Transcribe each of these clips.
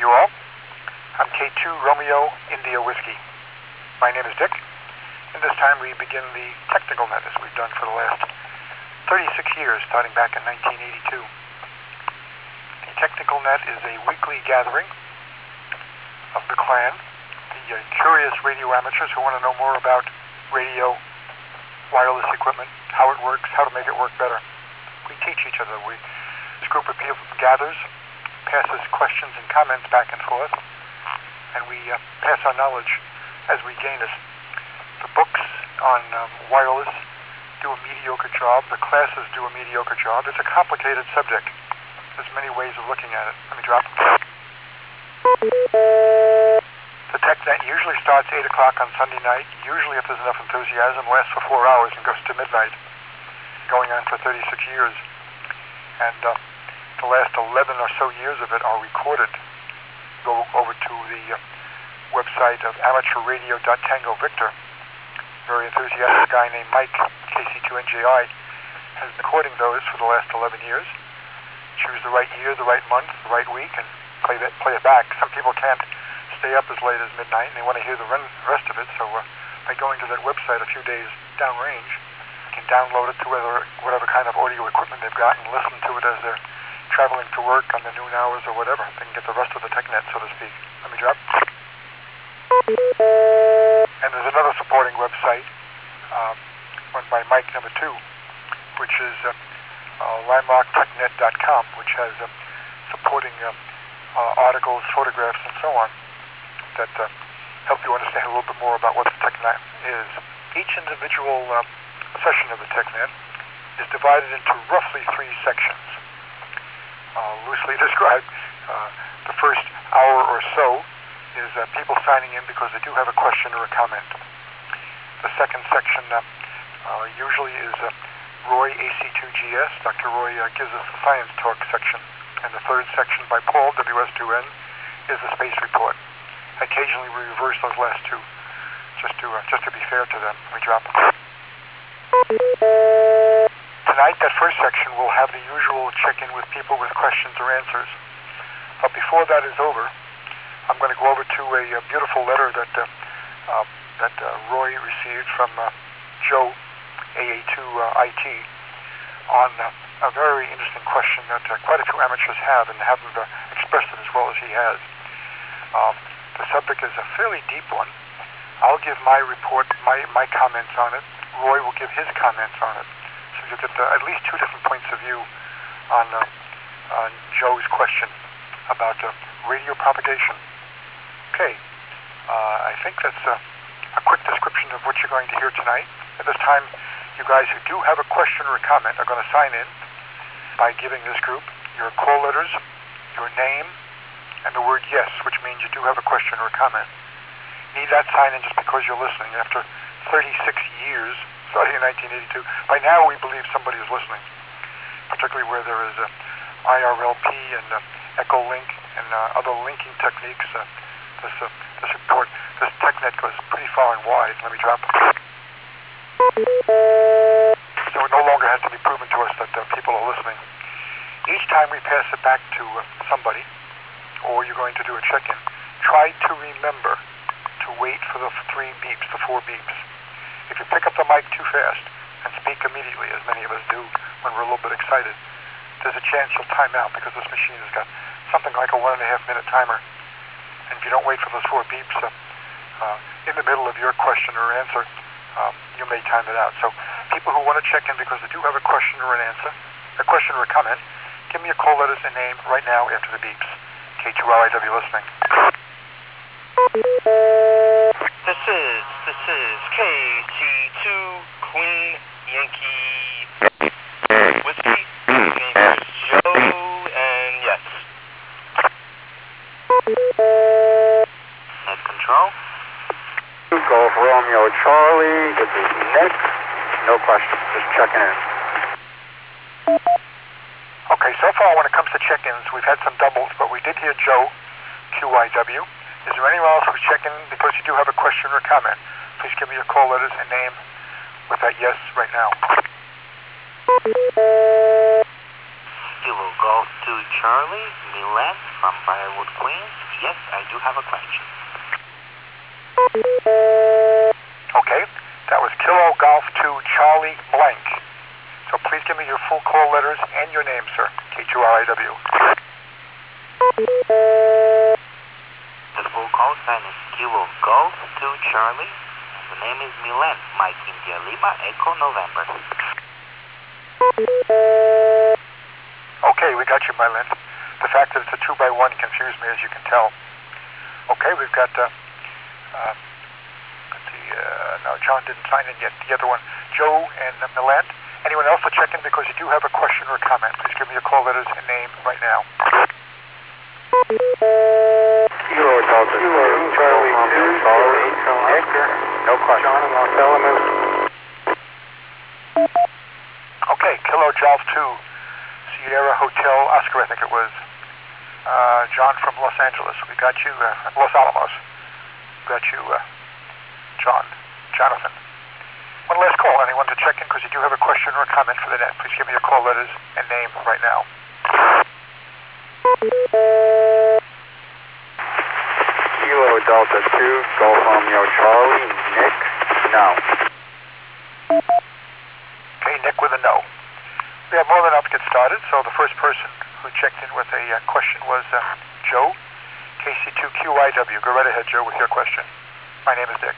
you all. I'm K2 Romeo India Whiskey. My name is Dick, and this time we begin the Technical Net as we've done for the last 36 years, starting back in 1982. The Technical Net is a weekly gathering of the clan, the curious radio amateurs who want to know more about radio, wireless equipment, how it works, how to make it work better. We teach each other. This group of people gathers, passes questions and comments back and forth, and we pass our knowledge as we gain it. The books on wireless do a mediocre job. The classes do a mediocre job. It's a complicated subject. There's many ways of looking at it. Let me drop. The TechNet usually starts 8 o'clock on Sunday night. Usually, if there's enough enthusiasm, lasts for 4 hours and goes to midnight, going on for 36 years. And the last 11 or so years of it are recorded. Go over to the website of amateurradio.Tango Victor. Very enthusiastic guy named Mike, KC2NJI, has been recording those for the last 11 years. Choose the right year, the right month, the right week, and play it back. Some people can't stay up as late as midnight, and they want to hear the rest of it, so by going to that website a few days downrange, you can download it to whatever kind of audio equipment they've got and listen to it as they're traveling to work on the noon hours or whatever. They can get the rest of the TechNet, so to speak. Let me drop. And there's another supporting website, run by Mike number 2, which is LandmarkTechNet.com, which has supporting articles, photographs, and so on that help you understand a little bit more about what the TechNet is. Each individual session of the TechNet is divided into roughly 3 sections. Loosely described, the first hour or so is people signing in because they do have a question or a comment. The second section usually is Roy, AC2GS. Dr. Roy gives us the science talk section. And the third section by Paul, WS2N, is the space report. Occasionally we reverse those last two, just to be fair to them. We drop them. Tonight, that first section will have the usual check-in with people with questions or answers. But before that is over, I'm going to go over to a beautiful letter that Roy received from Joe, AA2IT, on a very interesting question that quite a few amateurs have and haven't expressed it as well as he has. The subject is a fairly deep one. I'll give my report, my comments on it. Roy will give his comments on it. So you get at least 2 different points of view on Joe's question about radio propagation. Okay, I think that's a quick description of what you're going to hear tonight. At this time, you guys who do have a question or a comment are going to sign in by giving this group your call letters, your name, and the word yes, which means you do have a question or a comment. Need that sign in just because you're listening. After 36 years, starting in 1982, by now we believe somebody is listening, particularly where there is IRLP and Echolink and other linking techniques. This report, this TechNet goes pretty far and wide. Let me drop it. So it no longer has to be proven to us that people are listening. Each time we pass it back to somebody, or you're going to do a check-in, try to remember to wait for the 4 beeps. If you pick up the mic too fast and speak immediately, as many of us do when we're a little bit excited, there's a chance you'll time out because this machine has got something like a 1.5-minute timer. And if you don't wait for those 4 beeps in the middle of your question or answer, you may time it out. So people who want to check in because they do have a question or an answer, a question or a comment, give me a call letters and name right now after the beeps. K2LIW listening. This is KT2 Queen Yankee Whiskey. His name is Joe, and yes. Net control. Golf Romeo Charlie, this is Nick. No questions, just checking in. Okay, so far when it comes to check-ins, we've had some doubles, but we did hear Joe, QIW. Is there anyone else who's checking because you do have a question or comment? Please give me your call letters and name with that yes right now. Kilo Golf 2 Charlie, Milan from Briarwood, Queens. Yes, I do have a question. Okay, that was Kilo Golf 2 Charlie blank. So please give me your full call letters and your name, sir. K2RIW. The full call sign is Kilo Golf 2 Charlie. The name is Milan, Mike India Lima, Echo November. Okay, we got you, Milan. The fact that it's a 2x1 confused me, as you can tell. Okay, we've got, no, John didn't sign in yet. The other one, Joe and Milan. Anyone else to check in because you do have a question or a comment? Please give me your call letters and name right now. Kilo Delta 2, Charlie 2, Charlie, Hector, no question. John in Los Alamos. Okay, Kilo Golf 2, Sierra Hotel Oscar, I think it was. John from Los Angeles. We got you, Los Alamos. Got you, Jonathan. One last call. Anyone to check in because you do have a question or a comment for the net. Please give me your call letters and name right now. Kilo Delta 2, Golf Romeo Charlie, Nick, no. Okay, Nick with a no. We have more than enough to get started, so the first person who checked in with a question was Joe, KC2QIW. Go right ahead, Joe, with your question. My name is Dick.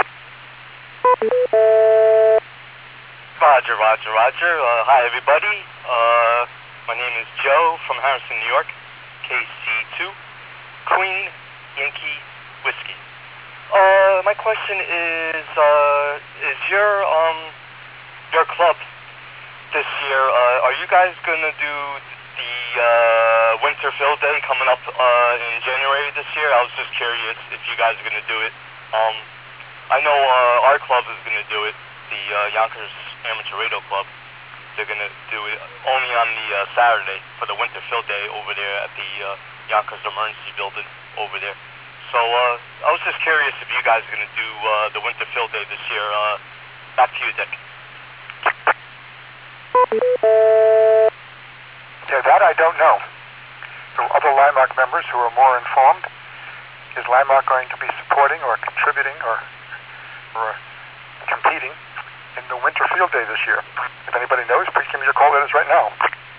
Roger. Hi, everybody. My name is Joe from Harrison, New York. KC2, Queen Yankee Whiskey. My question is your club this year, are you guys gonna do the Winter Field Day coming up in January this year? I was just curious if you guys are gonna do it. I know our club is gonna do it, the Yonkers Amateur Radio Club. They're gonna do it only on the Saturday for the Winter Field Day over there at the Yonkers Emergency Building over there. So I was just curious if you guys are gonna do the Winter Field Day this year. Back to you, Dick. Yeah, that I don't know. There are other LIMARC members who are more informed. Is LIMARC going to be supporting or contributing or competing in the Winter Field Day this year? If anybody knows, please give me your call letters right now.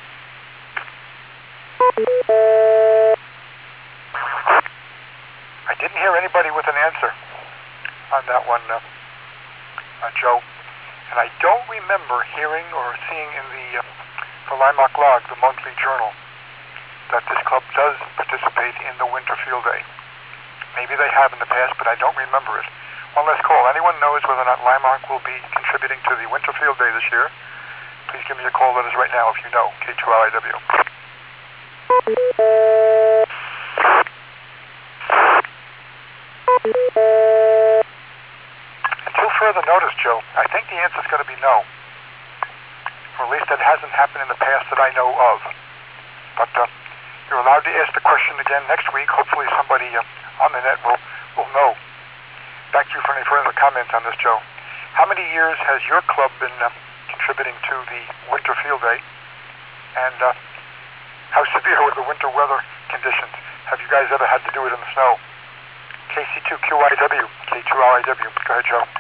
I didn't hear anybody with an answer on that one, Joe. And I don't remember hearing or seeing in the LIMARC log, the monthly journal, that this club does participate in the Winter Field Day. Maybe they have in the past, but I don't remember it. One last call. Anyone knows whether or not LIMARC will be contributing to the Winter Field Day this year? Please give me your call letters right now if you know. K2RIW. Until further notice, Joe, I think the answer is going to be no. Or at least that hasn't happened in the past that I know of. But you're allowed to ask the question again next week. Hopefully somebody on the net will know. Back to you for any further comments on this, Joe. How many years has your club been contributing to the Winter Field Day? And how severe were the winter weather conditions? Have you guys ever had to do it in the snow? KC2QIW, K2RIW. Go ahead, Joe.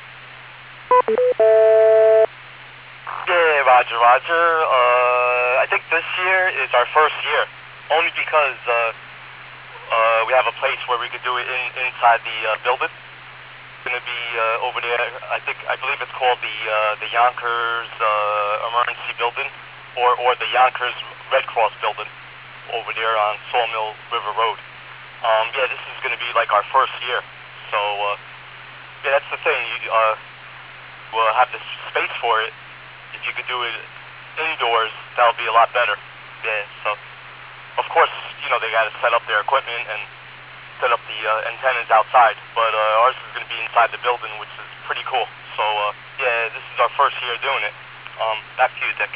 Yeah, Roger. I think this year is our first year, only because we have a place where we could do it inside the building. It's going to be over there. I believe it's called the Yonkers Emergency Building, or the Yonkers Red Cross Building over there on Sawmill River Road. Yeah, this is going to be like our first year. So yeah, that's the thing. We'll have the space for it. If you could do it indoors, that would be a lot better. Yeah, so of course, they got to set up their equipment and set up the antennas outside, but ours is going to be inside the building, which is pretty cool. So yeah, this is our first year doing it. Back to you, Dick.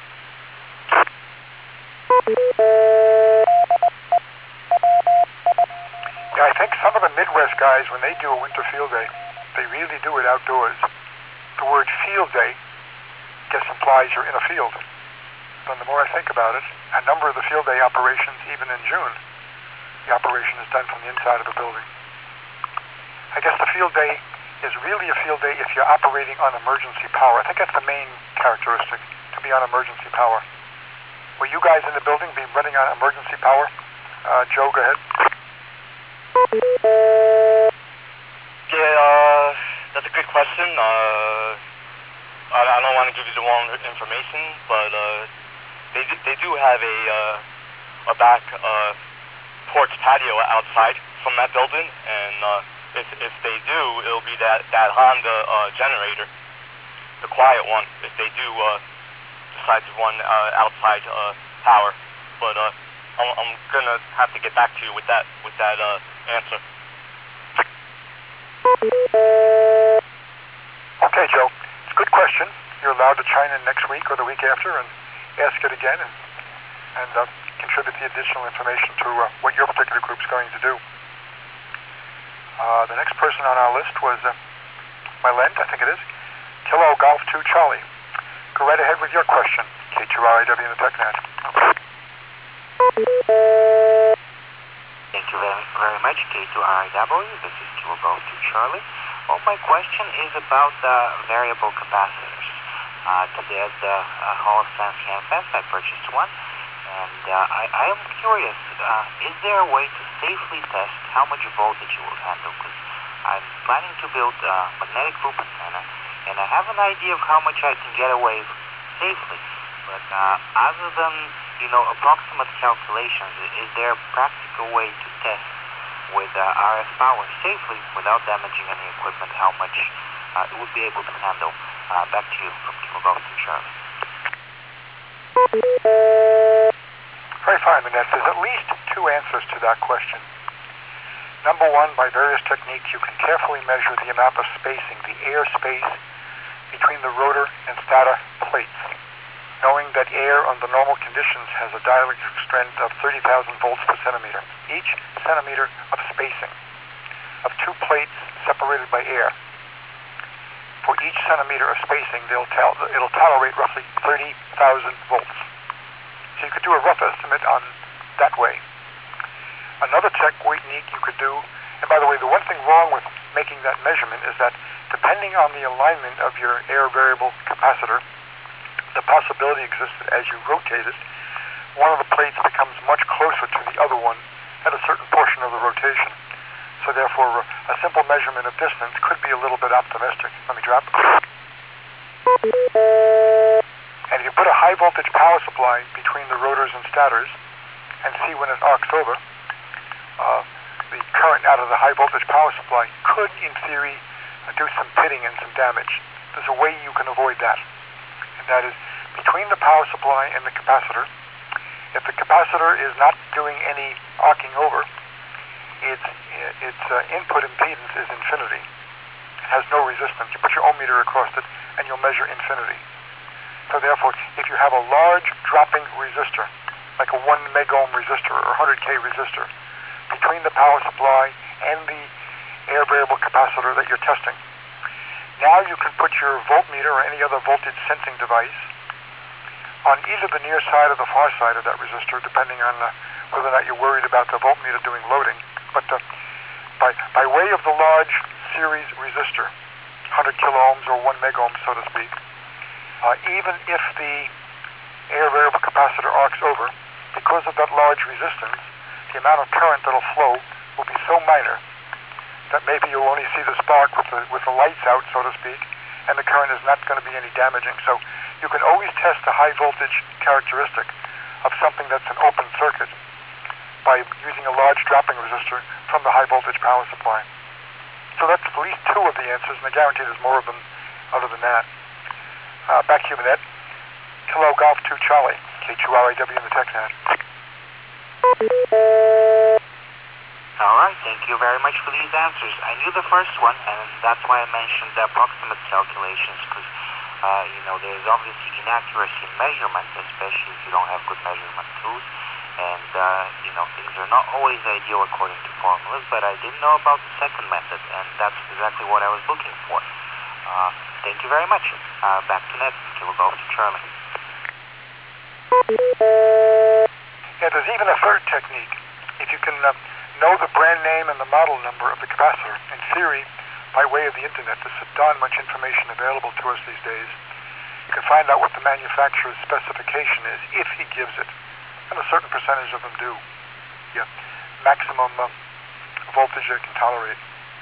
Yeah, I think some of the Midwest guys, when they do a Winter Field Day, they really do it outdoors. The word field day, I guess, implies you're in a field. But the more I think about it, a number of the field day operations, even in June, the operation is done from the inside of the building. I guess the field day is really a field day if you're operating on emergency power. I think that's the main characteristic, to be on emergency power. Will you guys in the building be running on emergency power? Joe, go ahead. Yeah, that's a good question. I don't want to give you the wrong information, but they do have a back porch patio outside from that building, and if they do, it'll be that Honda generator, the quiet one, if they do decide to run outside power. But I'm gonna have to get back to you with that answer. Okay, Joe. It's a good question. You're allowed to chime in next week or the week after and ask it again and contribute the additional information to what your particular group's going to do. The next person on our list was Mylent, I think it is. Kilo Golf 2 Charlie. Go right ahead with your question, K2RIW in the TechNet. Thank you very much, K2RIW. This is Kilo Golf 2 Charlie. Well, my question is about variable capacitors. Today at the HoloSense Hamfest, I purchased one, and I am curious, is there a way to safely test how much voltage it will handle? Because I'm planning to build a magnetic loop antenna, and I have an idea of how much I can get away safely. But other than, approximate calculations, is there a practical way to test with RF power safely without damaging any equipment how much it would be able to handle? Back to you from Kilo Golf 2 Charlie. Very fine, Manette. There's at least two answers to that question. Number one, by various techniques, you can carefully measure the amount of spacing, the air space between the rotor and stator plates, knowing that air under normal conditions has a dielectric strength of 30,000 volts per centimeter. Each centimeter of spacing of two plates separated by air. For each centimeter of spacing, it'll tolerate roughly 30,000 volts. So you could do a rough estimate on that way. Another technique you could do, and by the way, the one thing wrong with making that measurement is that depending on the alignment of your air variable capacitor, the possibility exists that as you rotate it, one of the plates becomes much closer to the other one at a certain portion of the rotation. So therefore, a simple measurement of distance could be a little bit optimistic. Let me drop. And if you put a high voltage power supply between the rotors and stators and see when it arcs over, the current out of the high voltage power supply could, in theory, do some pitting and some damage. There's a way you can avoid that. And that is between the power supply and the capacitor. If the capacitor is not doing any arcing over, its input impedance is infinity. It has no resistance. You put your ohm meter across it and you'll measure infinity. So therefore, if you have a large dropping resistor, like a 1 megohm resistor or 100K resistor, between the power supply and the air variable capacitor that you're testing, now you can put your voltmeter or any other voltage sensing device on either the near side or the far side of that resistor, depending on whether or not you're worried about the voltmeter doing loading. But by way of the large series resistor, 100 kiloohms or 1 megohm, so to speak, even if the air variable capacitor arcs over, because of that large resistance, the amount of current that'll flow will be so minor that maybe you'll only see the spark with the lights out, so to speak, and the current is not going to be any damaging. So you can always test the high voltage characteristic of something that's an open circuit by using a large dropping resistor from the high voltage power supply. So that's at least two of the answers, and I guarantee there's more of them other than that. Back to you, Manette. Kilo Golf 2 Charlie, K2RIW in the TechNet. All right, thank you very much for these answers. I knew the first one, and that's why I mentioned the approximate calculations, because, there's obviously inaccuracy in measurements, especially if you don't have good measurement tools. And, things are not always ideal according to formulas, but I didn't know about the second method, and that's exactly what I was looking for. Thank you very much. Back to Ned, Kilo Golf 2 Charlie. Yeah, there's even a third technique. If you can know the brand name and the model number of the capacitor, in theory, by way of the internet, there's so darn much information available to us these days. You can find out what the manufacturer's specification is, if he gives it. And a certain percentage of them do. Yeah, maximum voltage they can tolerate.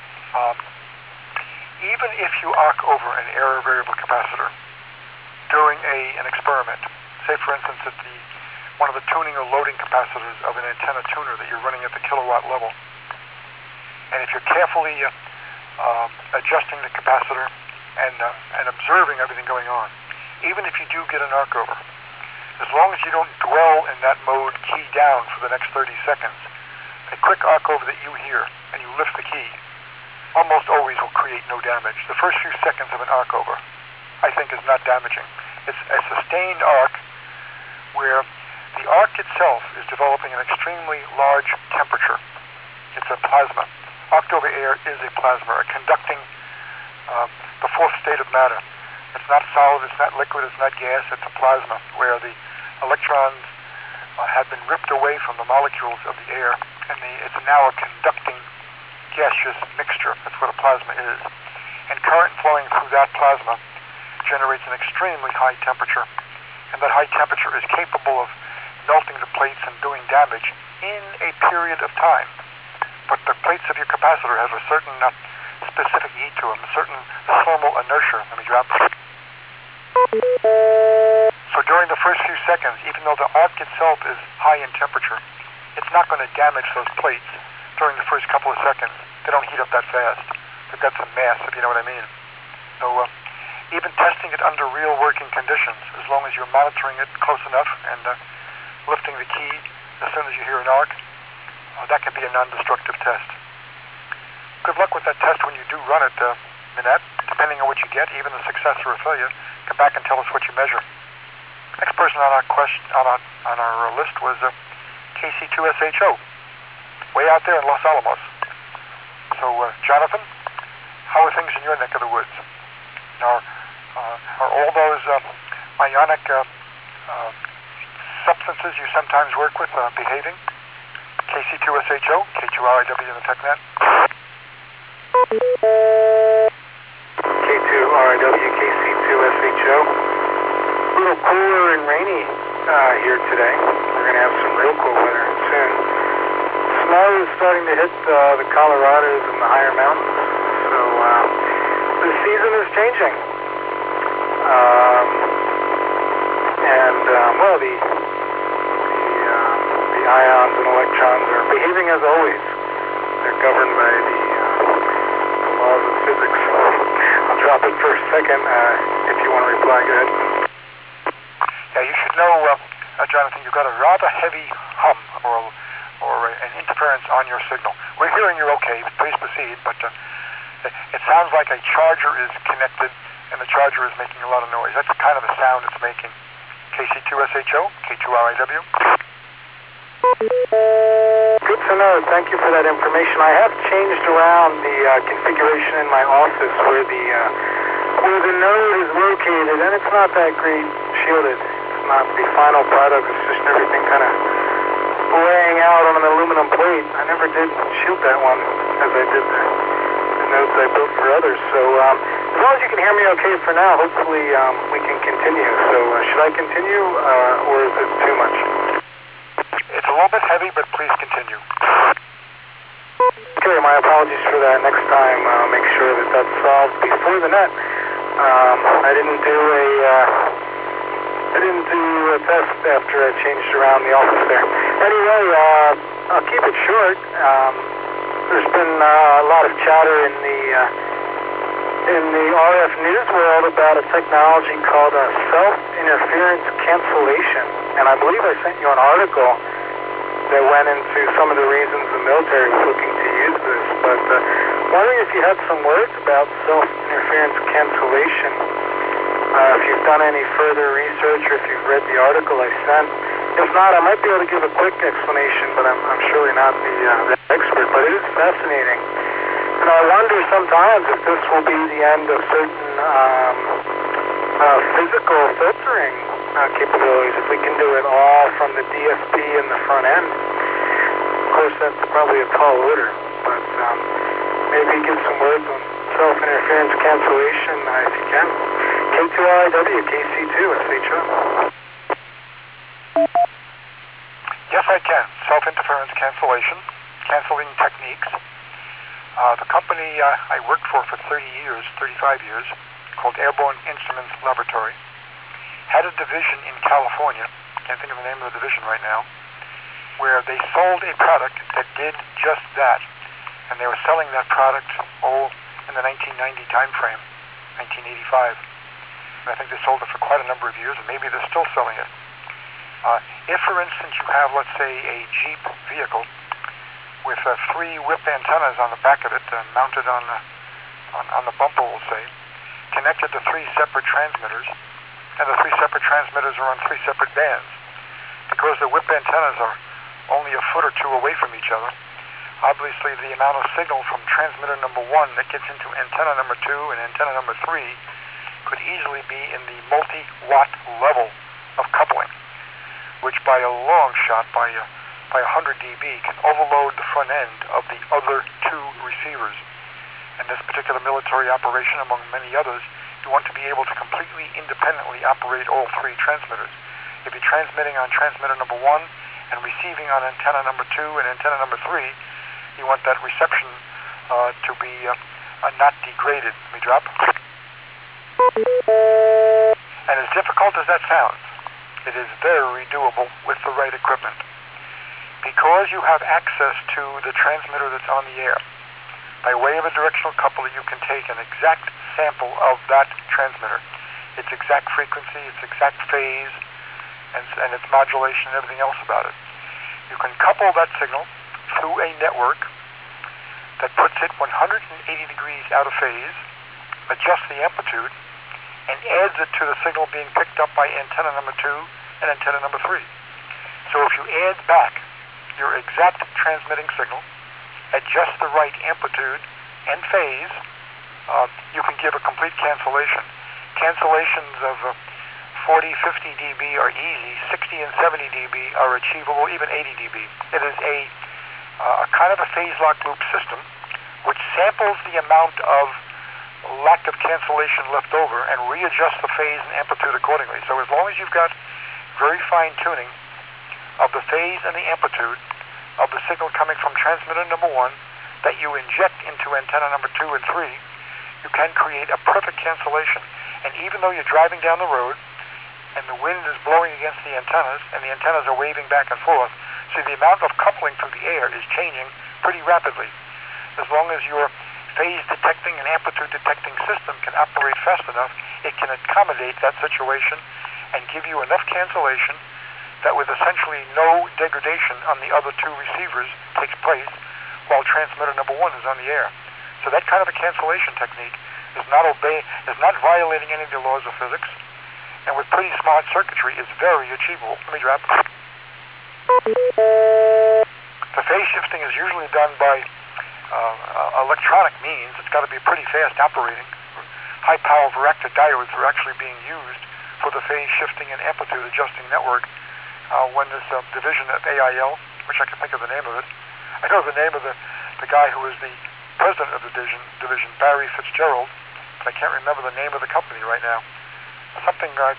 Even if you arc over an error variable capacitor during an experiment, say for instance at one of the tuning or loading capacitors of an antenna tuner that you're running at the kilowatt level, and if you're carefully adjusting the capacitor and observing everything going on, even if you do get an arc over, as long as you don't dwell in that mode key down for the next 30 seconds, a quick arc over that you hear and you lift the key almost always will create no damage. The first few seconds of an arc over, I think, is not damaging. It's a sustained arc where the arc itself is developing an extremely large temperature. It's a plasma. Arced over air is a plasma, a conducting, the fourth state of matter. It's not solid, it's not liquid, it's not gas, it's a plasma where the electrons have been ripped away from the molecules of the air, and it's now a conducting gaseous mixture. That's what a plasma is. And current flowing through that plasma generates an extremely high temperature, and that high temperature is capable of melting the plates and doing damage in a period of time. But the plates of your capacitor have a certain specific heat to them, a certain thermal inertia. Let me drop. So during the first few seconds, even though the arc itself is high in temperature, it's not going to damage those plates during the first couple of seconds. They don't heat up that fast. They've got some mass, if you know what I mean. So even testing it under real working conditions, as long as you're monitoring it close enough and lifting the key as soon as you hear an arc, that can be a non-destructive test. Good luck with that test when you do run it, Minette. Depending on what you get, even a success or a failure, come back and tell us what you measure. Next person on our list was KC2SHO, way out there in Los Alamos. So, Jonathan, how are things in your neck of the woods? Are all those ionic substances you sometimes work with behaving? KC2SHO, K2RIW in the TechNet. K2RIW, KC2SHO. A little cooler and rainy here today. We're going to have some real cool weather soon. Snow is starting to hit the Colorados and the higher mountains, so the season is changing. Well, the ions and electrons are behaving as always. They're governed by the laws of physics. I'll drop it for a second. If you want to reply, go ahead. Yeah, you should know, Jonathan, you've got a rather heavy hum or an interference on your signal. We're hearing you okay. Please proceed, but it sounds like a charger is connected and the charger is making a lot of noise. That's the kind of a sound it's making. KC2SHO, K2RIW. Good to know. Thank you for that information. I have changed around the configuration in my office where the node is located, and it's not that great shielded. It's not the final product. It's just everything kind of laying out on an aluminum plate. I never did shield that one as I did the nodes I built for others. So as long as you can hear me okay for now, hopefully we can continue. So should I continue or is it too much? It's a little bit heavy, but please continue. Okay, my apologies for that. Next time, make sure that that's solved before the net. I didn't do a test after I changed around the office there. Anyway, I'll keep it short. There's been a lot of chatter in the RF news world about a technology called self-interference cancellation, and I believe I sent you an article that went into some of the reasons the military was looking to use this, but wondering if you had some words about self-interference cancellation, if you've done any further research or if you've read the article I sent. If not, I might be able to give a quick explanation, but I'm surely not the expert, but it is fascinating. And I wonder sometimes if this will be the end of certain physical filtering capabilities. If we can do it all from the DSP in the front end, of course that's probably a tall order, but maybe give some words on self-interference cancellation if you can. K2RIW, KC2, SHO. Yes, I can. Self-interference cancellation, canceling techniques. The company I worked for 30 years, 35 years, called Airborne Instruments Laboratory, had a division in California, can't think of the name of the division right now, where they sold a product that did just that. And they were selling that product, in the 1990 time frame, 1985. And I think they sold it for quite a number of years, and maybe they're still selling it. If, for instance, you have, let's say, a Jeep vehicle with 3 whip antennas on the back of it, mounted on the bumper, we'll say, connected to 3 separate transmitters, and the 3 separate transmitters are on 3 separate bands. Because the whip antennas are only a foot or 2 away from each other, obviously the amount of signal from transmitter number 1 that gets into antenna number 2 and antenna number 3 could easily be in the multi-watt level of coupling, which by a long shot, by 100 dB, can overload the front end of the other 2 receivers. In this particular military operation, among many others, you want to be able to completely independently operate all 3 transmitters. If you're transmitting on transmitter number 1 and receiving on antenna number 2 and antenna number 3, you want that reception to be not degraded. Let me drop. And as difficult as that sounds, it is very doable with the right equipment. Because you have access to the transmitter that's on the air, by way of a directional coupler, you can take an exact sample of that transmitter, its exact frequency, its exact phase, and its modulation and everything else about it. You can couple that signal through a network that puts it 180 degrees out of phase, adjusts the amplitude, and adds it to the signal being picked up by antenna number 2 and antenna number 3. So if you add back your exact transmitting signal, adjust the right amplitude and phase, you can give a complete cancellation. Cancellations of 40, 50 dB are easy, 60 and 70 dB are achievable, even 80 dB. It is a kind of a phase lock loop system which samples the amount of lack of cancellation left over and readjusts the phase and amplitude accordingly. So as long as you've got very fine tuning of the phase and the amplitude of the signal coming from transmitter number 1 that you inject into antenna number 2 and 3, you can create a perfect cancellation. And even though you're driving down the road and the wind is blowing against the antennas and the antennas are waving back and forth, so the amount of coupling through the air is changing pretty rapidly. As long as your phase detecting and amplitude detecting system can operate fast enough, it can accommodate that situation and give you enough cancellation that with essentially no degradation on the other 2 receivers takes place while transmitter number 1 is on the air. So that kind of a cancellation technique is not violating any of the laws of physics, and with pretty smart circuitry is very achievable. Let me drop. The phase shifting is usually done by electronic means. It's got to be pretty fast operating. High power varactor diodes are actually being used for the phase shifting and amplitude adjusting network when this division of AIL, which I can think of the name of it. I know the name of the guy who was the president of the division, Barry Fitzgerald, but I can't remember the name of the company right now. Something like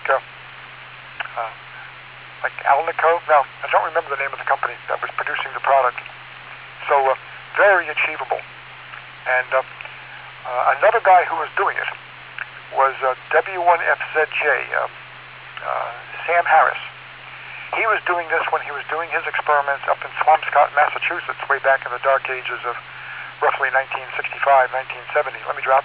Alnico? No, I don't remember the name of the company that was producing the product. So very achievable. And another guy who was doing it was W1FZJ, Sam Harris. He was doing this when he was doing his experiments up in Swampscott, Massachusetts, way back in the dark ages of roughly 1965, 1970. Let me drop.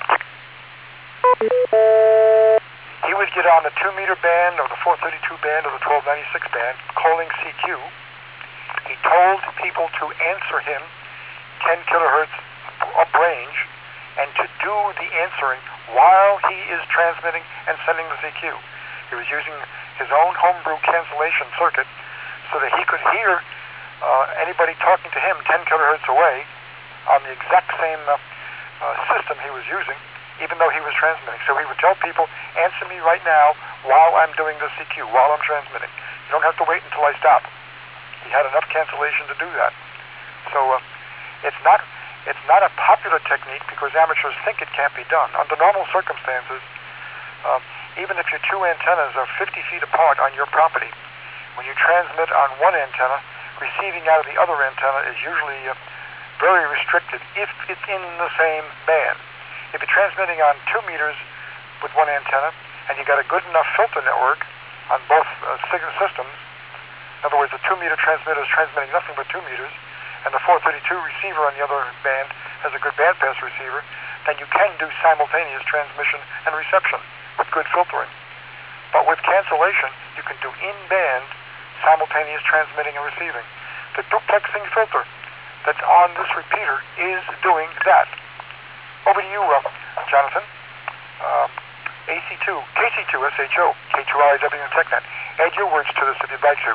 He would get on the 2-meter band or the 432 band or the 1296 band, calling CQ. He told people to answer him 10 kilohertz uprange and to do the answering while he is transmitting and sending the CQ. He was using his own homebrew cancellation circuit so that he could hear anybody talking to him 10 kilohertz away on the exact same system he was using, even though he was transmitting. So he would tell people, answer me right now while I'm doing the CQ, while I'm transmitting. You don't have to wait until I stop. He had enough cancellation to do that. So it's not a popular technique because amateurs think it can't be done. Under normal circumstances, even if your two antennas are 50 feet apart on your property, when you transmit on one antenna, receiving out of the other antenna is usually very restricted if it's in the same band. If you're transmitting on 2 meters with one antenna and you got a good enough filter network on both signal systems, in other words, the 2-meter transmitter is transmitting nothing but 2 meters, and the 432 receiver on the other band has a good bandpass receiver, then you can do simultaneous transmission and reception with good filtering. But with cancellation, you can do in-band simultaneous transmitting and receiving. The duplexing filter that's on this repeater is doing that. Over to you, Jonathan. AC2, KC2, SHO, K2RIW and TechNet. Add your words to this if you'd like to.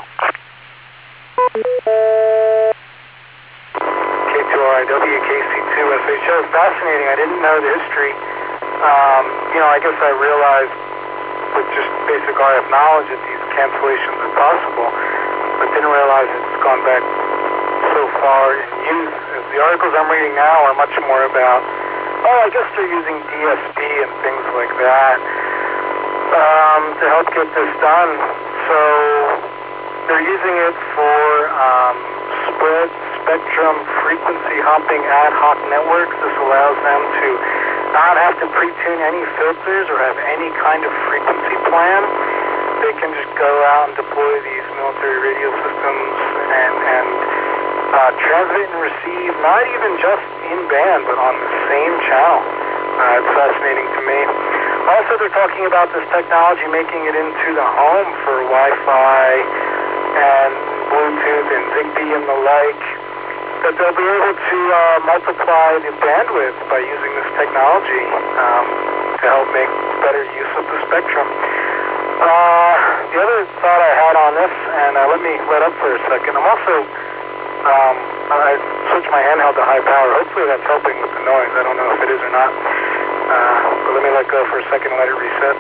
K2RIW, KC2, SHO. Fascinating. I didn't know the history. I guess I realized with just basic RF knowledge that these cancellations are possible, but didn't realize it's gone back so far in use. The articles I'm reading now are much more about, I guess they're using DSP and things like that to help get this done. So they're using it for spread spectrum frequency hopping ad hoc networks. This allows them to not have to pre-tune any filters or have any kind of frequency plan. They can just go out and deploy these military radio systems and transmit and receive, not even just in band, but on the same channel. It's fascinating to me. Also, they're talking about this technology, making it into the home for Wi-Fi and Bluetooth and Zigbee and the like, that they'll be able to multiply the bandwidth by using this technology to help make better use of the spectrum. The other thought I had on this, and let me let up for a second, I'm also, I switched my handheld to high power. Hopefully that's helping with the noise. I don't know if it is or not. But let me let go for a second and let it reset.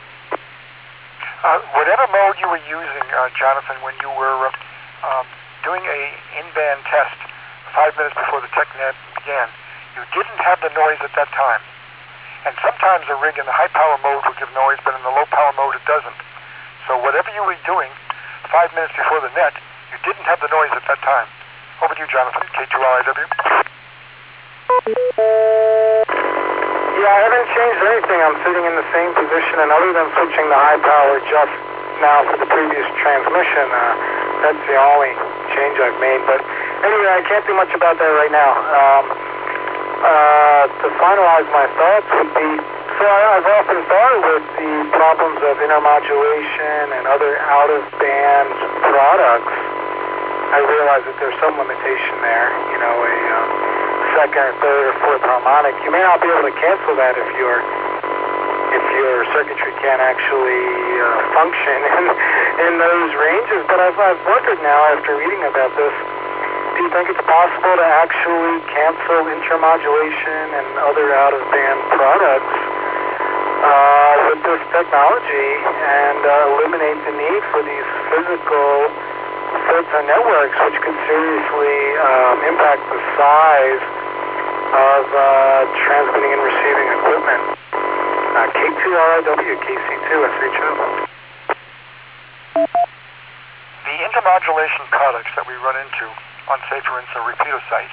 Whatever mode you were using, Jonathan, when you were doing a in-band test 5 minutes before the TechNet began, you didn't have the noise at that time. And sometimes a rig in the high-power mode will give noise, but in the low-power mode it doesn't. So whatever you were doing 5 minutes before the net, you didn't have the noise at that time. Over to you, Jonathan, K2RIW. Yeah, I haven't changed anything. I'm sitting in the same position, and other than switching to high power just now for the previous transmission, that's the only change I've made. But anyway, I can't do much about that right now. To finalize my thoughts would be, so I've often thought with the problems of intermodulation and other out-of-band products, I realize that there's some limitation there. A second or third or fourth harmonic. You may not be able to cancel that if your circuitry can't actually function in those ranges. But I've wondered now, after reading about this, do you think it's possible to actually cancel intermodulation and other out-of-band products with this technology and eliminate the need for these physical filter networks, which could seriously impact the size of transmitting and receiving equipment? K2RIW, KC2, SHO. The intermodulation products that we run into on, say, for instance, a repeater site,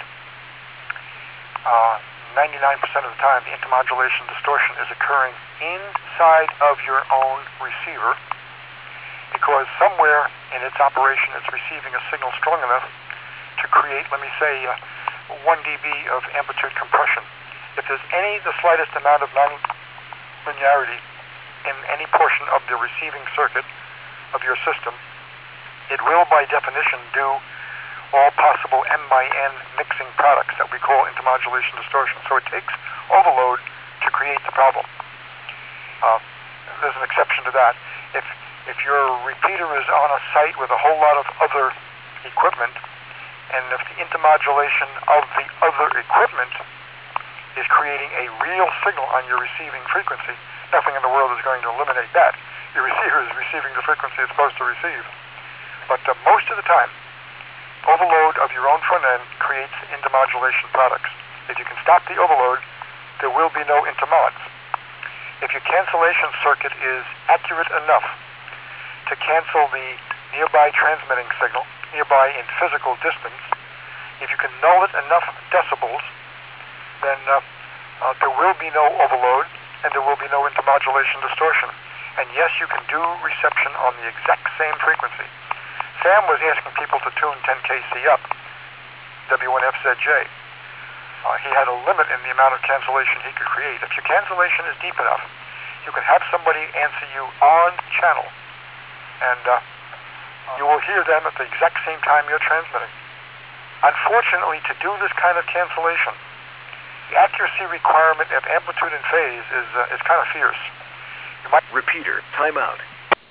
99% of the time, the intermodulation distortion is occurring inside of your own receiver, because somewhere in its operation it's receiving a signal strong enough to create, let me say, 1 dB of amplitude compression. If there's the slightest amount of non-linearity in any portion of the receiving circuit of your system, it will by definition do all possible M by N mixing products that we call intermodulation distortion. So it takes overload to create the problem. There's an exception to that. If your repeater is on a site with a whole lot of other equipment, and if the intermodulation of the other equipment is creating a real signal on your receiving frequency, nothing in the world is going to eliminate that. Your receiver is receiving the frequency it's supposed to receive. But most of the time, overload of your own front end creates intermodulation products. If you can stop the overload, there will be no intermods. If your cancellation circuit is accurate enough to cancel the nearby transmitting signal, nearby in physical distance, if you can null it enough decibels, then there will be no overload and there will be no intermodulation distortion. And yes, you can do reception on the exact same frequency. Sam was asking people to tune 10 kC up, W1FZJ. He had a limit in the amount of cancellation he could create. If your cancellation is deep enough, you can have somebody answer you on channel, and you will hear them at the exact same time you're transmitting. Unfortunately, to do this kind of cancellation, the accuracy requirement of amplitude and phase is kind of fierce. You might Repeater, timeout.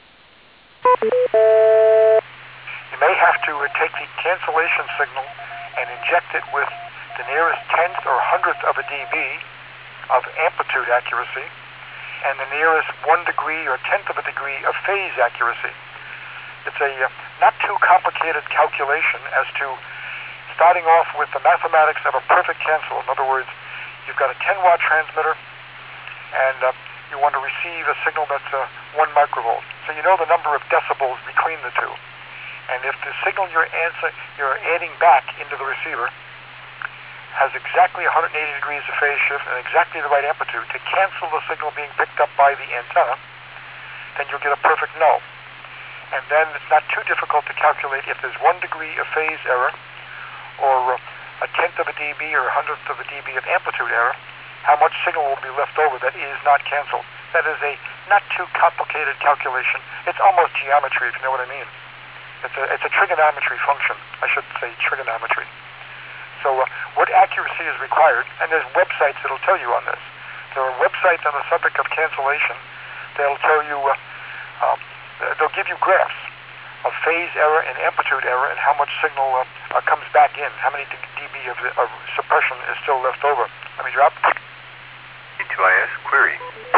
You may have to take the cancellation signal and inject it with the nearest tenth or hundredth of a dB of amplitude accuracy and the nearest 1 degree or tenth of a degree of phase accuracy. It's a not too complicated calculation as to starting off with the mathematics of a perfect cancel. In other words, you've got a 10-watt transmitter and you want to receive a signal that's 1 microvolt. So you know the number of decibels between the two. And if the signal you're adding back into the receiver has exactly 180 degrees of phase shift and exactly the right amplitude to cancel the signal being picked up by the antenna, then you'll get a perfect null. And then it's not too difficult to calculate if there's 1 degree of phase error or a tenth of a dB or a hundredth of a dB of amplitude error, how much signal will be left over that is not canceled. That is a not too complicated calculation. It's almost geometry, if you know what I mean. It's a trigonometry function. I should say trigonometry. So what accuracy is required, and there's websites that'll tell you on this. There are websites on the subject of cancellation that'll tell you, they'll give you graphs of phase error and amplitude error and how much signal comes back in, how many dB of suppression is still left over. Let me drop. AC2IS, query.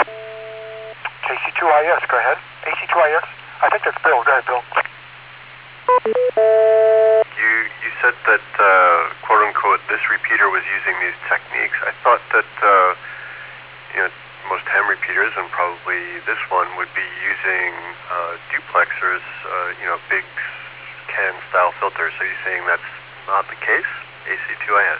KC2IS, go ahead. AC2IS? I think that's Bill. Go ahead, Bill. You said that, quote unquote, this repeater was using these techniques. I thought that, most ham repeaters and probably this one would be using duplexers, big can style filters. So you're saying that's not the case? AC2IS.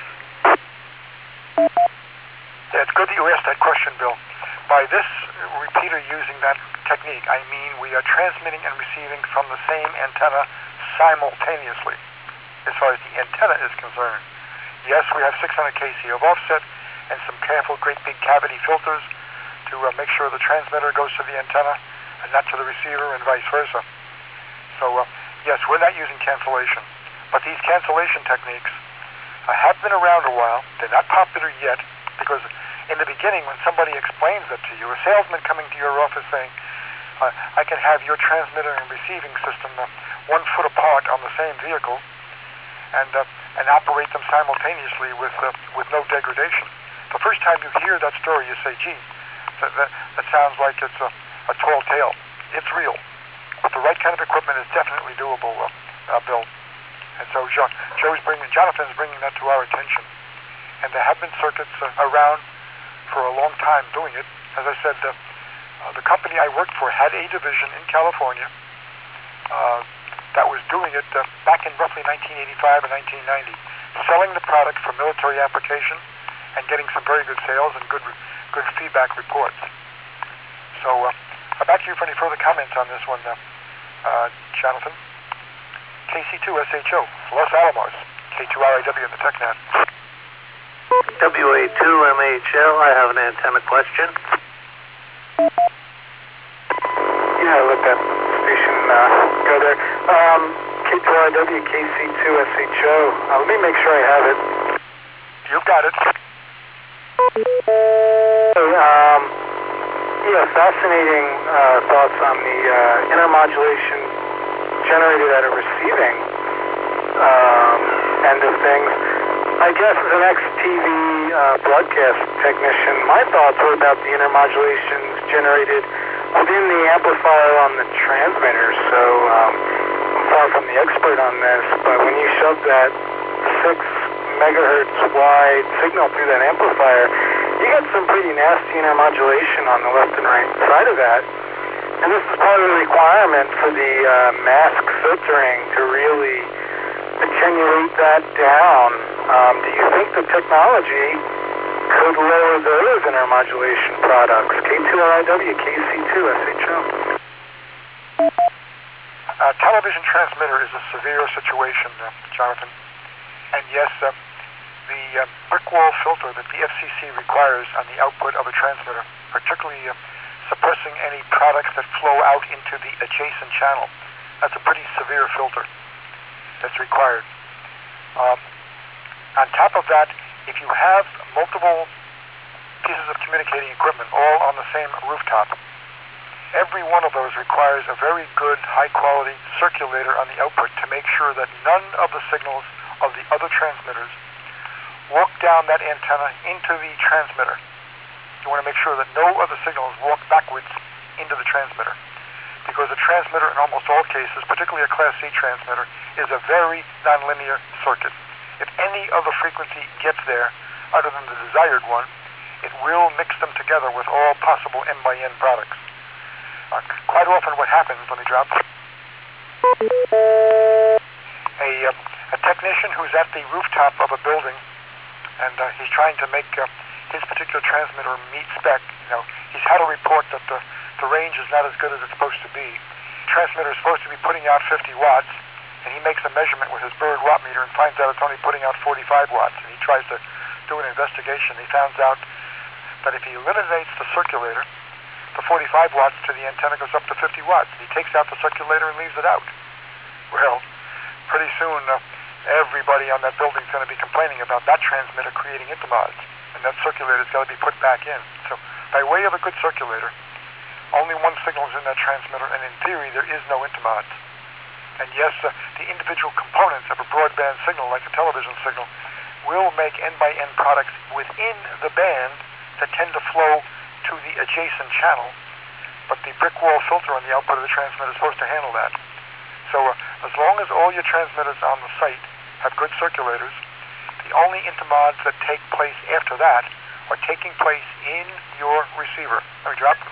Yeah, it's good that you asked that question, Bill. By this repeater using that technique, I mean we are transmitting and receiving from the same antenna simultaneously, as far as the antenna is concerned. Yes, we have 600 kC of offset and some careful great big cavity filters to make sure the transmitter goes to the antenna and not to the receiver and vice versa. So yes, we're not using cancellation. But these cancellation techniques have been around a while. They're not popular yet because in the beginning when somebody explains it to you, a salesman coming to your office saying, I can have your transmitter and receiving system 1 foot apart on the same vehicle and operate them simultaneously with no degradation. The first time you hear that story, you say, gee, that sounds like it's a tall tale. It's real. With the right kind of equipment, it's definitely doable, Bill. And so Jonathan's bringing that to our attention. And there have been circuits around for a long time doing it. As I said, the company I worked for had a division in California that was doing it back in roughly 1985 or 1990, selling the product for military application and getting some very good sales and good feedback reports. So back to you for any further comments on this one, Jonathan. KC2SHO, Los Alamos, K2RIW in the TechNet. WA2MHL, I have an antenna question. Yeah, let that station go there. K2RIW, KC2SHO. Let me make sure I have it. You've got it. Fascinating thoughts on the intermodulation generated at a receiving end of things. I guess as an ex-TV broadcast technician, my thoughts were about the intermodulations generated within the amplifier on the transmitter. So I'm far from the expert on this, but when you shove that 6 megahertz wide signal through that amplifier, you get some pretty nasty intermodulation on the left and right side of that. And this is part of the requirement for the mask filtering to really attenuate that down. Do you think the technology could lower those intermodulation products? K2RIW, KC2SHO. Television transmitter is a severe situation, Jonathan. And yes, the brick wall filter that the FCC requires on the output of a transmitter, particularly suppressing any products that flow out into the adjacent channel, that's a pretty severe filter that's required. On top of that, if you have multiple pieces of communicating equipment all on the same rooftop, every one of those requires a very good, high-quality circulator on the output to make sure that none of the signals of the other transmitters walk down that antenna into the transmitter. You want to make sure that no other signals walk backwards into the transmitter, because a transmitter in almost all cases, particularly a Class C transmitter, is a very nonlinear circuit. If any other frequency gets there other than the desired one, it will mix them together with all possible N by N products. Quite often what happens, let me drop, a technician who's at the rooftop of a building and he's trying to make his particular transmitter meet spec. He's had a report that the range is not as good as it's supposed to be. The transmitter is supposed to be putting out 50 watts, and he makes a measurement with his Bird watt meter and finds out it's only putting out 45 watts. And he tries to do an investigation. He finds out that if he eliminates the circulator, the 45 watts to the antenna goes up to 50 watts. He takes out the circulator and leaves it out. Well, pretty soon everybody on that building is going to be complaining about that transmitter creating intermods, and that circulator's got to be put back in. So by way of a good circulator, only one signal is in that transmitter, and in theory there is no intermods. And yes, the individual components of a broadband signal, like a television signal, will make N by N products within the band that tend to flow to the adjacent channel, but the brick wall filter on the output of the transmitter is supposed to handle that. So as long as all your transmitters on the site have good circulators, the only intermods that take place after that are taking place in your receiver. Let me drop.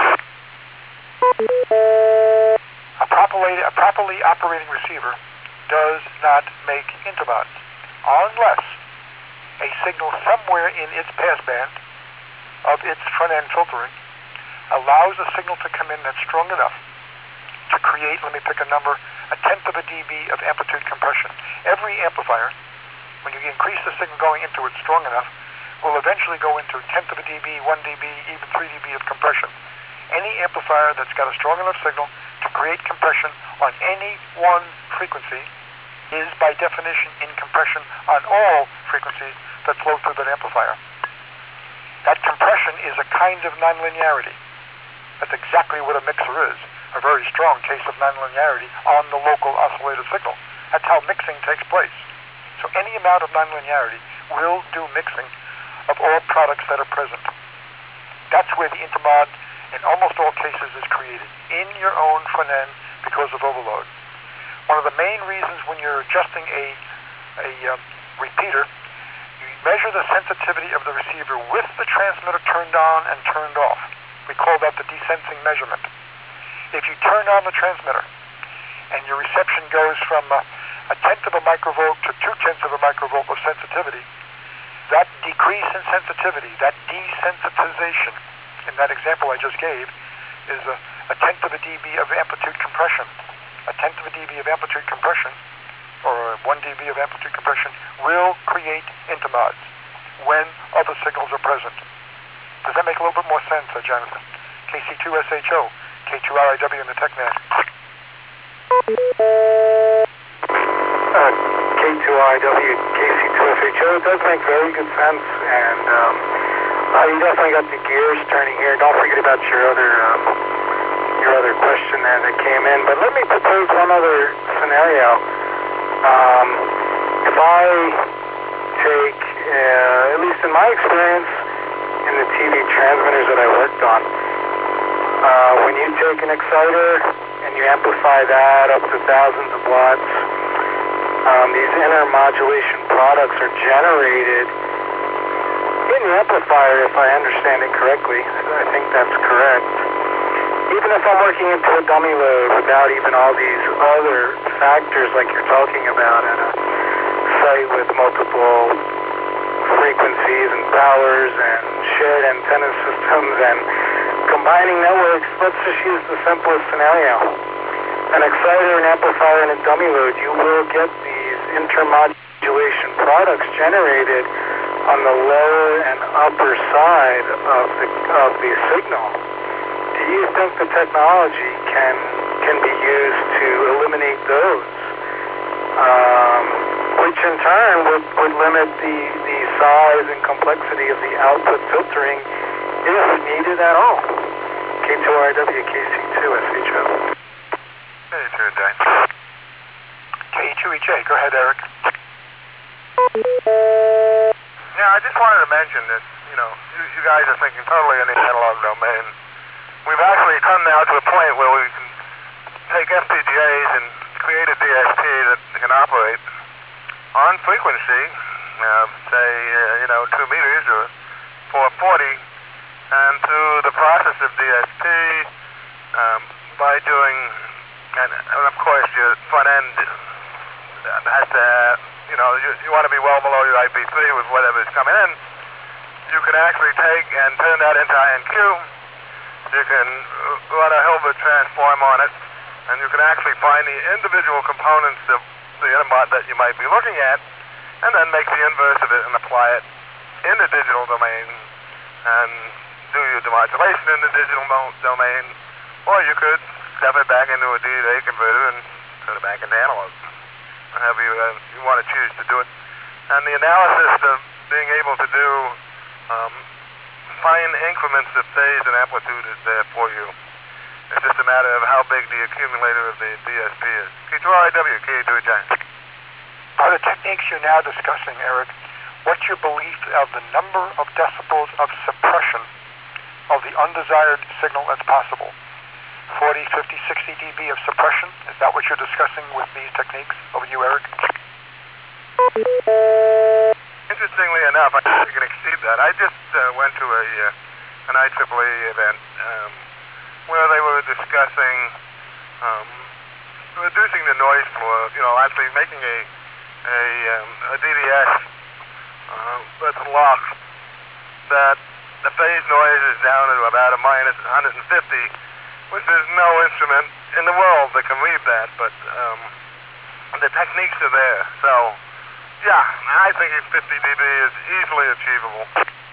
A properly operating receiver does not make intermods unless a signal somewhere in its passband of its front-end filtering allows a signal to come in that's strong enough to create, let me pick a number, 1/10 of a dB of amplitude compression. Every amplifier, when you increase the signal going into it strong enough, will eventually go into 1/10 of a dB, 1 dB, even 3 dB of compression. Any amplifier that's got a strong enough signal to create compression on any one frequency is by definition in compression on all frequencies that flow through that amplifier. That compression is a kind of nonlinearity. That's exactly what a mixer is, a very strong case of nonlinearity on the local oscillator signal. That's how mixing takes place. So any amount of nonlinearity will do mixing of all products that are present. That's where the intermod in almost all cases is created, in your own front end because of overload. One of the main reasons when you're adjusting a repeater, you measure the sensitivity of the receiver with the transmitter turned on and turned off. We call that the desensing measurement. If you turn on the transmitter and your reception goes from 1/10 of a microvolt to 2/10 of a microvolt of sensitivity, that decrease in sensitivity, that desensitization, in that example I just gave, is a 1/10 of a dB of amplitude compression. 1/10 of a dB of amplitude compression, or 1 dB of amplitude compression, will create intermods when other signals are present. Does that make a little bit more sense, Jonathan? KC2SHO, K2RIW in the TechNet. K2RIW, KC2SHO, it does make very good sense, and you definitely got the gears turning here. Don't forget about your other question there that came in, but let me propose one other scenario. If I take at least in my experience in the TV transmitters that I worked on, when you take an exciter and you amplify that up to thousands of watts, these intermodulation products are generated in the amplifier, if I understand it correctly. I think that's correct. Even if I'm working into a dummy load without even all these other factors like you're talking about at a site with multiple frequencies and powers and shared antenna systems and combining networks, let's just use the simplest scenario. An exciter, an amplifier, and a dummy load, you will get these intermodulation products generated on the lower and upper side of the signal. Do you think the technology can be used to eliminate those? Which in turn would limit the size and complexity of the output filtering if needed at all. K2RW, KC2, SHO. K2EJ. K2EJ, go ahead, Eric. Yeah, I just wanted to mention that, you guys are thinking totally in the analog domain. We've actually come now to a point where we can take FPGAs and create a DSP that can operate on frequency, say, 2 meters or 440, and through the process of DSP, by doing, and of course your front end has to, you want to be well below your IP3 with whatever's coming in. You can actually take and turn that into INQ. You can run a Hilbert transform on it, and you can actually find the individual components of the intermod that you might be looking at, and then make the inverse of it and apply it in the digital domain, and do your demodulation in the digital domain, or you could step it back into a D-to-A converter and turn it back into analog, however you want to choose to do it. And the analysis of being able to do fine increments of phase and amplitude is there for you. It's just a matter of how big the accumulator of the DSP is. K2RW, K2EJ. By the techniques you're now discussing, Eric, what's your belief of the number of decibels of suppression of the undesired signal that's possible? 40, 50, 60 dB of suppression? Is that what you're discussing with these techniques? Over to you, Eric. Interestingly enough, I think we can exceed that. I just went to an IEEE event where they were discussing reducing the noise floor, actually making a DDS that's locked, that the phase noise is down to about a minus 150, which there's no instrument in the world that can read that, but the techniques are there. So, yeah, I think 50 dB is easily achievable.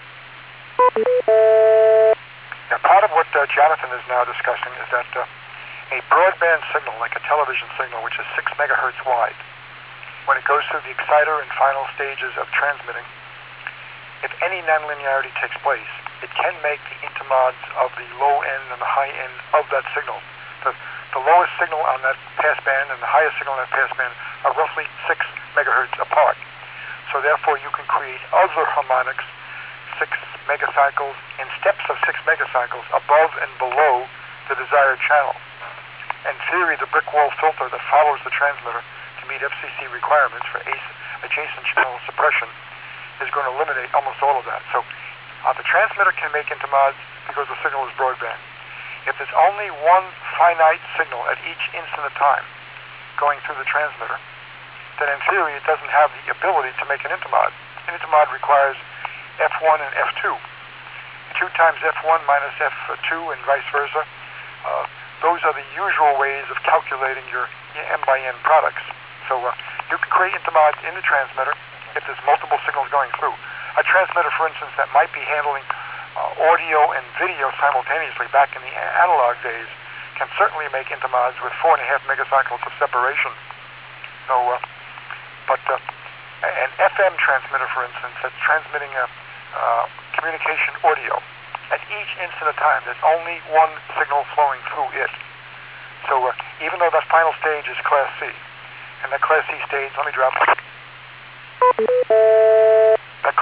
Now, part of what Jonathan is now discussing is that a broadband signal, like a television signal, which is 6 megahertz wide, when it goes through the exciter and final stages of transmitting, if any nonlinearity takes place, it can make the intermods of the low end and the high end of that signal. The lowest signal on that passband and the highest signal on that passband are roughly 6 megahertz apart. So therefore you can create other harmonics, 6 megacycles, in steps of 6 megacycles above and below the desired channel. In theory, the brick wall filter that follows the transmitter to meet FCC requirements for adjacent channel suppression is going to eliminate almost all of that. So the transmitter can make intermods because the signal is broadband. If there's only one finite signal at each instant of time going through the transmitter, then in theory it doesn't have the ability to make an intermod. An intermod requires F1 and F2. 2 times F1 minus F2 and vice versa. Those are the usual ways of calculating your M by N products. So you can create intermods in the transmitter if there's multiple signals going through. A transmitter, for instance, that might be handling audio and video simultaneously back in the analog days can certainly make intermods with 4.5 megacycles of separation. So, but an FM transmitter, for instance, that's transmitting communication audio, at each instant of time, there's only one signal flowing through it. So even though that final stage is Class C, and that Class C stage, let me drop it. That Class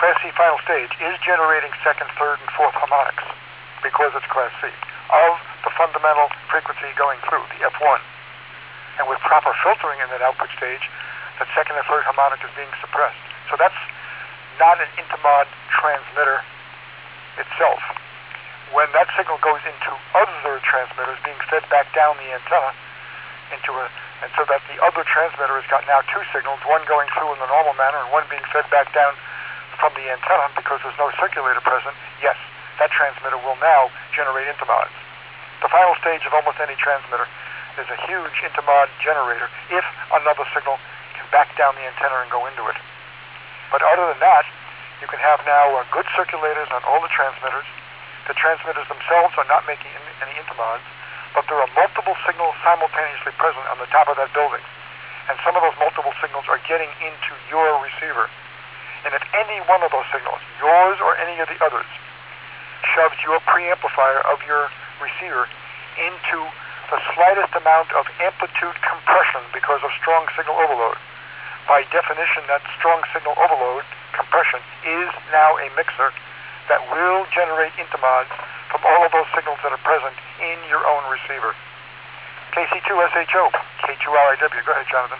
Class C final stage is generating second, third, and fourth harmonics because it's Class C of the fundamental frequency going through, the F1. And with proper filtering in that output stage, that second and third harmonic is being suppressed. So that's not an intermod transmitter itself. When that signal goes into other transmitters being fed back down the antenna and so that the other transmitter has got now two signals, one going through in the normal manner and one being fed back down from the antenna because there's no circulator present, yes, that transmitter will now generate intermods. The final stage of almost any transmitter is a huge intermod generator if another signal can back down the antenna and go into it. But other than that, you can have now good circulators on all the transmitters. The transmitters themselves are not making any intermods, but there are multiple signals simultaneously present on the top of that building. And some of those multiple signals are getting into your receiver. And if any one of those signals, yours or any of the others, shoves your preamplifier of your receiver into the slightest amount of amplitude compression because of strong signal overload. By definition, that strong signal overload compression is now a mixer that will generate intermods from all of those signals that are present in your own receiver. KC2SHO, K2RIW. Go ahead, Jonathan.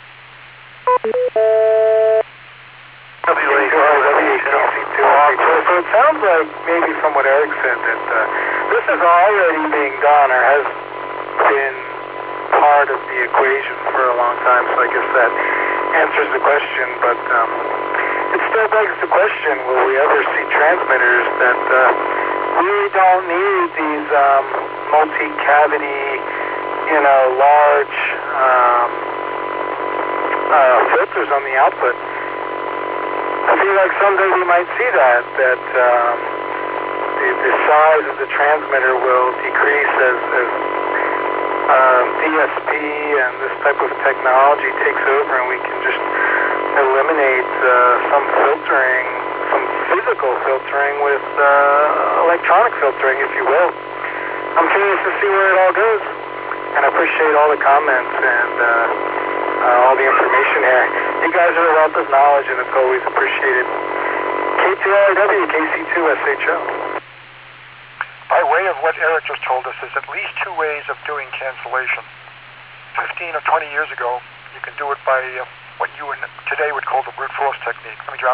So it sounds like, maybe from what Eric said, that this is already being done or has been part of the equation for a long time, so I guess that answers the question, but it still begs the question, will we ever see transmitters that really don't need these multi-cavity, large filters on the output? I feel like someday we might see that the size of the transmitter will decrease as DSP and this type of technology takes over, and we can just eliminate some filtering, some physical filtering with electronic filtering, if you will. I'm curious to see where it all goes, and I appreciate all the comments and all the information here. You guys are a wealth of knowledge, and it's always appreciated. K2RIW, KC2SHO. By way of what Eric just told us, there's at least two ways of doing cancellation. 15 or 20 years ago, you can do it by what you today would call the brute force technique. Let me drop.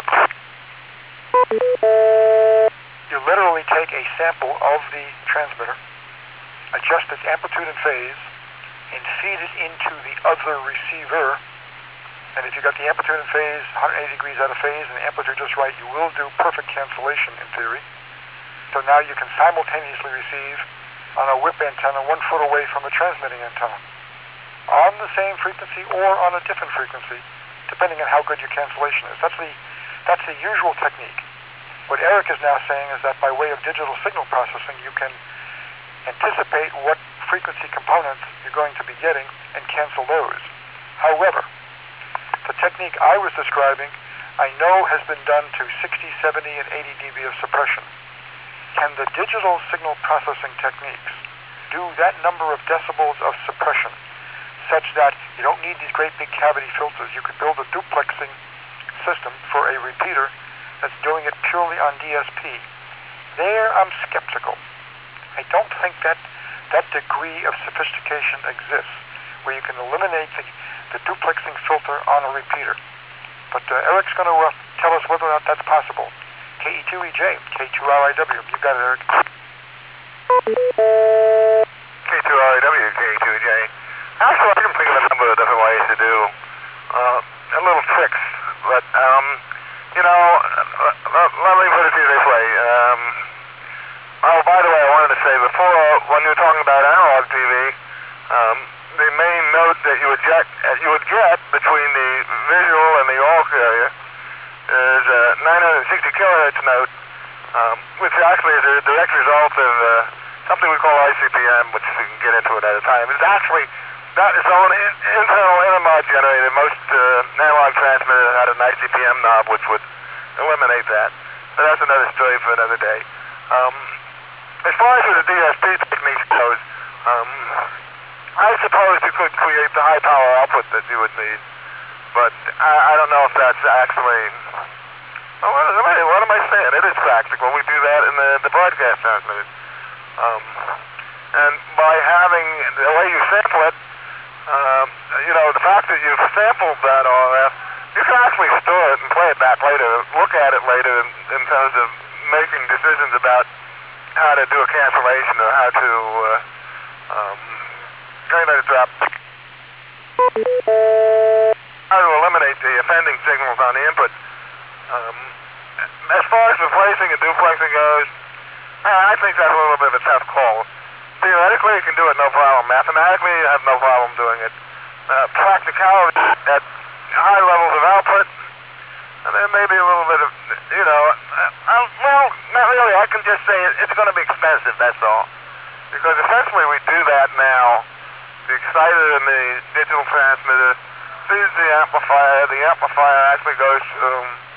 You literally take a sample of the transmitter, adjust its amplitude and phase, and feed it into the other receiver. And if you got the amplitude and phase 180 degrees out of phase and the amplitude just right, you will do perfect cancellation in theory. So now you can simultaneously receive on a whip antenna 1 foot away from a transmitting antenna on the same frequency or on a different frequency, depending on how good your cancellation is. That's the usual technique. What Eric is now saying is that by way of digital signal processing, you can anticipate what frequency components you're going to be getting and cancel those. However, the technique I was describing, I know has been done to 60, 70, and 80 dB of suppression. Can the digital signal processing techniques do that number of decibels of suppression such that you don't need these great big cavity filters? You could build a duplexing system for a repeater that's doing it purely on DSP. There I'm skeptical. I don't think that degree of sophistication exists where you can eliminate the duplexing filter on a repeater. But Eric's going to tell us whether or not that's possible. KE2EJ, K2RIW. You got it, Eric. K2RIW, K2EJ. Actually, I can think of a number of different ways to do a little tricks, but, let me put it to you this way. By the way, I wanted to say before, when you were talking about analog TV, the main note that you would get between the visual and the all carrier is a 960 kilohertz note, which actually is a direct result of something we call ICPM, which we can get into it at a time. It's actually got its own internal intermod generator. Most analog transmitters had an ICPM knob, which would eliminate that. But that's another story for another day. As far as the DSP technique goes, I suppose you could create the high power output that you would need, but I don't know if that's actually What am I saying? It is practical. We do that in the broadcast transmitters. And by having the way you sample it, the fact that you've sampled that RF, you can actually store it and play it back later, look at it later in terms of making decisions about how to do a cancellation or how to drop, how to eliminate the offending signals on the input. As far as replacing a duplexer goes, I think that's a little bit of a tough call. Theoretically, you can do it no problem. Mathematically, you have no problem doing it. Practicality at high levels of output, and there may be a little bit of, well, not really. I can just say it's going to be expensive, that's all. Because essentially we do that now. The exciter in the digital transmitter feeds the amplifier. The amplifier actually goes to,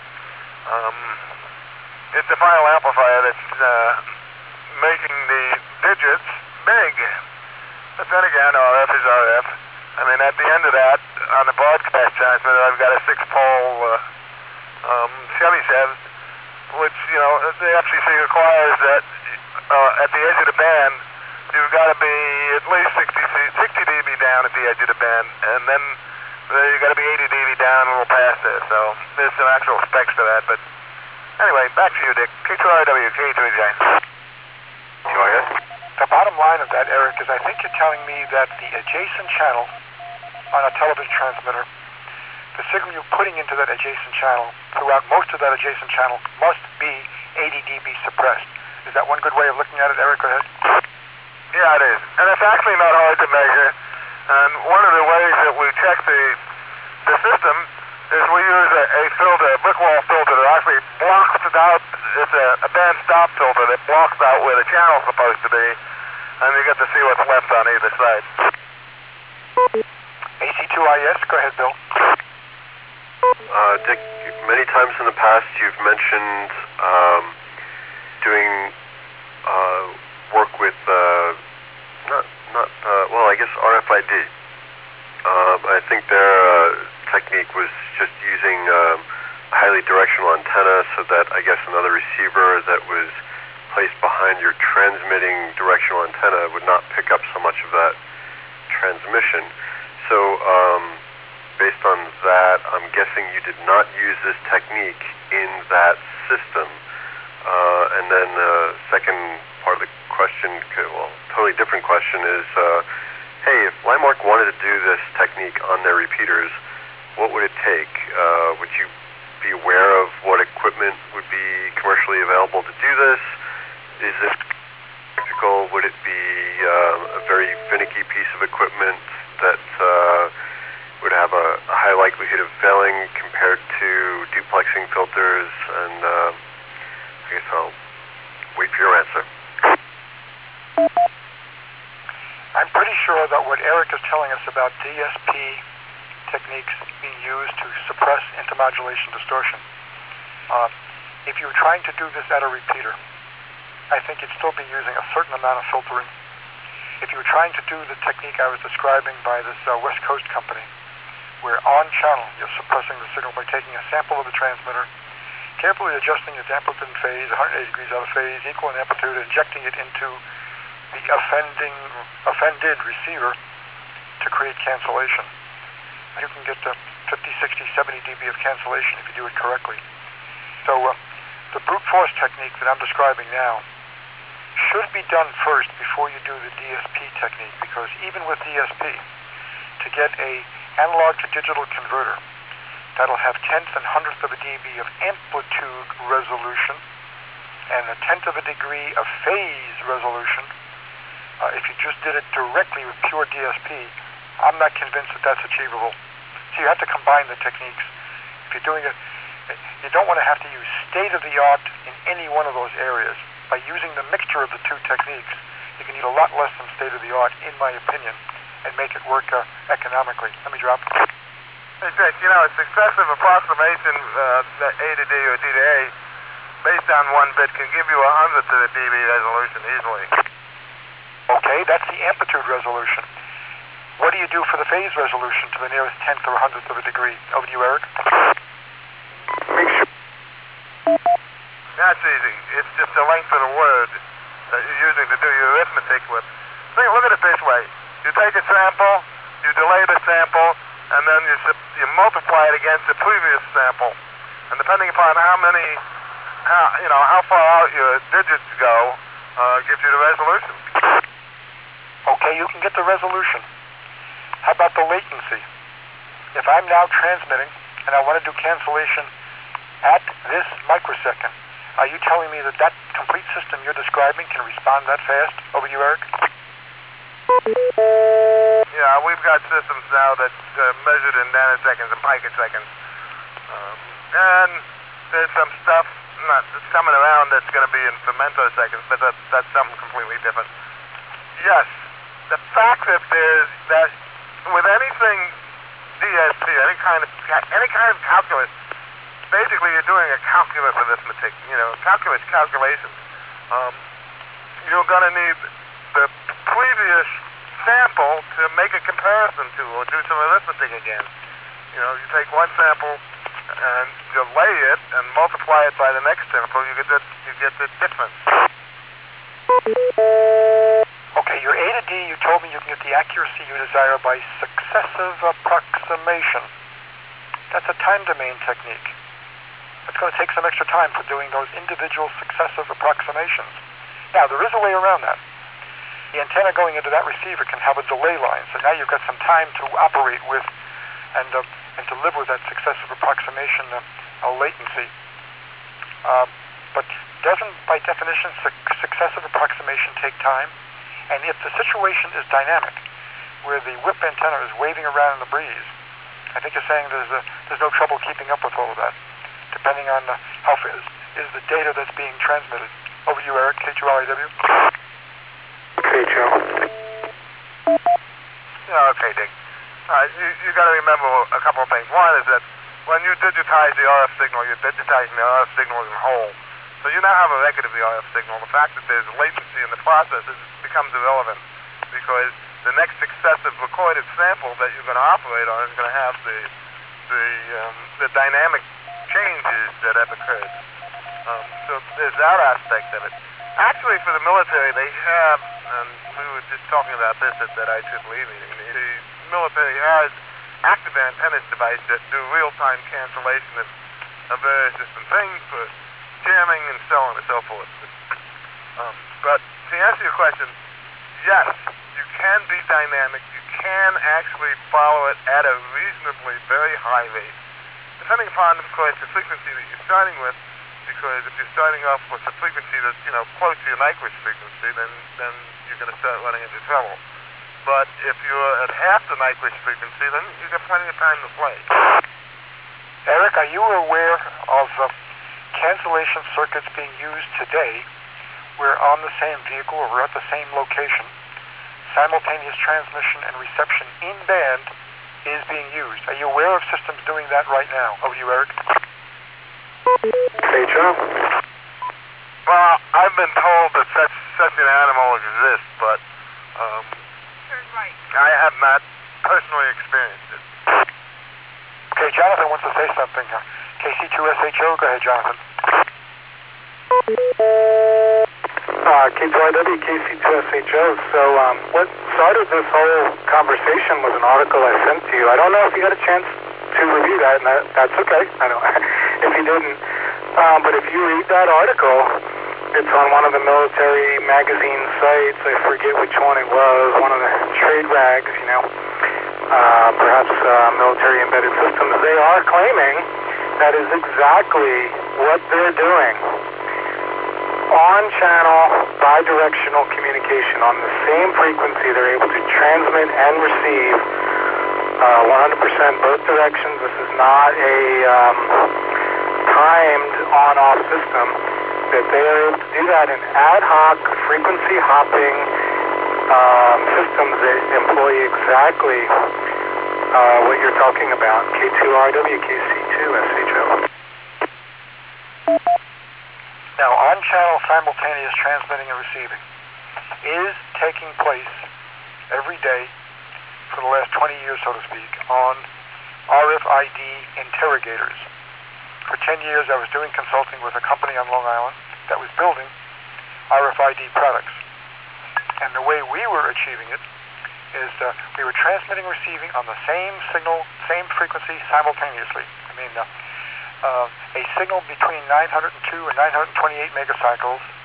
it's the final amplifier that's making the digits big. But then again, RF is RF. I mean, at the end of that, on the broadcast transmitter, I've got a 6-pole Chevy Chev, which, the FCC requires that at the edge of the band, you've got to be at least 60 dB down at the edge of the band, and then you've got to be 80 dB down a little past there. So there's some actual specs to that. But anyway, back to you, Dick. K2RW, K3J. The bottom line of that, Eric, is I think you're telling me that the adjacent channel on a television transmitter, the signal you're putting into that adjacent channel throughout most of that adjacent channel must be 80 dB suppressed. Is that one good way of looking at it, Eric? Go ahead. Yeah, it is. And it's actually not hard to measure. And one of the ways that we check the system is we use a filter, a brick wall filter that actually blocks it out. It's a band stop filter that blocks out where the channel's supposed to be, and you get to see what's left on either side. AC2IS, go ahead, Bill. Dick, many times in the past you've mentioned doing work with I guess RFID. I think their technique was just using a highly directional antenna, so that I guess another receiver that was placed behind your transmitting directional antenna would not pick up so much of that transmission. So based on that, I'm guessing you did not use this technique in that system. And then the second part of the question, totally different question is, hey, if Landmark wanted to do this technique on their repeaters, what would it take? Would you be aware of what equipment would be commercially available to do this? Is it practical? Would it be a very finicky piece of equipment that would have a high likelihood of failing compared to duplexing filters? And I guess I'll wait for your answer. I'm pretty sure that what Eric is telling us about DSP techniques being used to suppress intermodulation distortion, if you were trying to do this at a repeater, I think you'd still be using a certain amount of filtering. If you were trying to do the technique I was describing by this West Coast company, where on channel you're suppressing the signal by taking a sample of the transmitter, carefully adjusting its amplitude and phase, 180 degrees out of phase, equal in amplitude, injecting it into the offended receiver to create cancellation. And you can get to 50, 60, 70 dB of cancellation if you do it correctly. So the brute force technique that I'm describing now should be done first before you do the DSP technique, because even with DSP, to get a analog to digital converter that'll have tenth and hundredth of a dB of amplitude resolution and a tenth of a degree of phase resolution, if you just did it directly with pure DSP, I'm not convinced that that's achievable. So you have to combine the techniques. If you're doing it, you don't want to have to use state-of-the-art in any one of those areas. By using the mixture of the two techniques, you can need a lot less than state-of-the-art, in my opinion, and make it work economically. Let me drop. Hey, Dick, a successive approximation, that A to D or D to A, based on one bit, can give you 100th of the dB resolution easily. Okay, that's the amplitude resolution. What do you do for the phase resolution to the nearest tenth or 100th of a degree? Over to you, Eric. That's easy. It's just the length of the word that you're using to do your arithmetic with. Look at it this way. You take a sample, you delay the sample, and then you multiply it against the previous sample. And depending upon how far out your digits go, gives you the resolution. Okay, you can get the resolution. How about the latency? If I'm now transmitting and I want to do cancellation at this microsecond, are you telling me that that complete system you're describing can respond that fast? Over to you, Eric. Yeah, we've got systems now that measured in nanoseconds and picoseconds. And there's some stuff that's coming around that's going to be in femtoseconds, but that's something completely different. Yes, the fact that there's that with anything DSP, any kind of calculus, basically you're doing a calculus arithmetic, calculus calculations. You're going to need the previous sample to make a comparison to or do some arithmetic against. You take one sample and delay it and multiply it by the next sample, you get the difference. Okay, your A to D, you told me you can get the accuracy you desire by successive approximation. That's a time domain technique. It's going to take some extra time for doing those individual successive approximations. Now, there is a way around that. The antenna going into that receiver can have a delay line, so now you've got some time to operate with and deliver that successive approximation latency. But doesn't, by definition, successive approximation take time? And if the situation is dynamic, where the whip antenna is waving around in the breeze, I think you're saying there's no trouble keeping up with all of that, depending on how fast is the data that's being transmitted. Over to you, Eric, K2LIW. Okay, Joe. Yeah, okay, Dick. You got to remember a couple of things. One is that when you digitize the RF signal, you're digitizing the RF signal as a whole. So you now have a record of the RF signal. The fact that there's latency in the process becomes irrelevant because the next successive recorded sample that you're going to operate on is going to have the dynamic changes that have occurred. So there's that aspect of it. Actually, for the military, they have, and we were just talking about this at that IEEE meeting, the military has active antennas devices that do real-time cancellation of various different things for jamming and so on and so forth. But to answer your question, yes, you can be dynamic. You can actually follow it at a reasonably very high rate, depending upon, of course, the frequency that you're starting with. Because if you're starting off with a frequency that's close to your Nyquist frequency, then you're going to start running into trouble. But if you're at half the Nyquist frequency, then you've got plenty of time to play. Eric, are you aware of cancellation circuits being used today where on the same vehicle or we're at the same location, simultaneous transmission and reception in band is being used? Are you aware of systems doing that right now? Over to you, Eric. Okay, Joe. Well, I've been told that such an animal exists, but I have not personally experienced it. Okay, Jonathan wants to say something. KC2SHO, go ahead, Jonathan. K2IW, KC2SHO. So what started this whole conversation was an article I sent to you. I don't know if you got a chance to review that, and that's okay. I know if you didn't. But if you read that article, it's on one of the military magazine sites. I forget which one it was, one of the trade rags, perhaps military embedded systems. They are claiming that is exactly what they're doing. On-channel, bidirectional communication on the same frequency. They're able to transmit and receive 100% both directions. This is not a timed on-off system. That they are able to do that in ad hoc, frequency hopping systems that employ exactly what you're talking about. K2RW, KC2SHO. Now, on-channel simultaneous transmitting and receiving is taking place every day for the last 20 years, so to speak, on RFID interrogators. For 10 years, I was doing consulting with a company on Long Island that was building RFID products. And the way we were achieving it is we were transmitting and receiving on the same signal, same frequency simultaneously. I mean, a signal between 902 and 928 megacycles